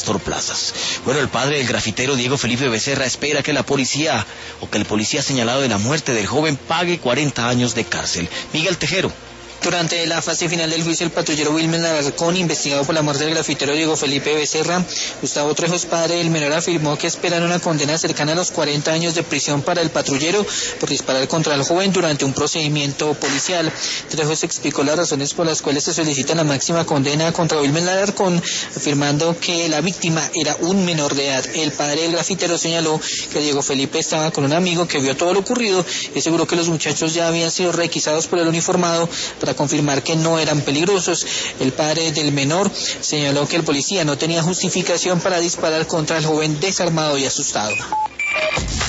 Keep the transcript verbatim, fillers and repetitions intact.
Pastor Plazas. Bueno, el padre del grafitero Diego Felipe Becerra espera que la policía, o que el policía señalado de la muerte del joven pague cuarenta años de cárcel. Miguel Tejero. Durante la fase final del juicio, el patrullero Wilmer Alarcón, investigado por la muerte del grafitero Diego Felipe Becerra, Gustavo Trejos, padre del menor, afirmó que esperan una condena cercana a los cuarenta años de prisión para el patrullero por disparar contra el joven durante un procedimiento policial. Trejos explicó las razones por las cuales se solicita la máxima condena contra Wilmer Alarcón, afirmando que la víctima era un menor de edad. El padre del grafitero señaló que Diego Felipe estaba con un amigo que vio todo lo ocurrido y aseguró que los muchachos ya habían sido requisados por el uniformado para confirmar que no eran peligrosos. El padre del menor señaló que el policía no tenía justificación para disparar contra el joven desarmado y asustado.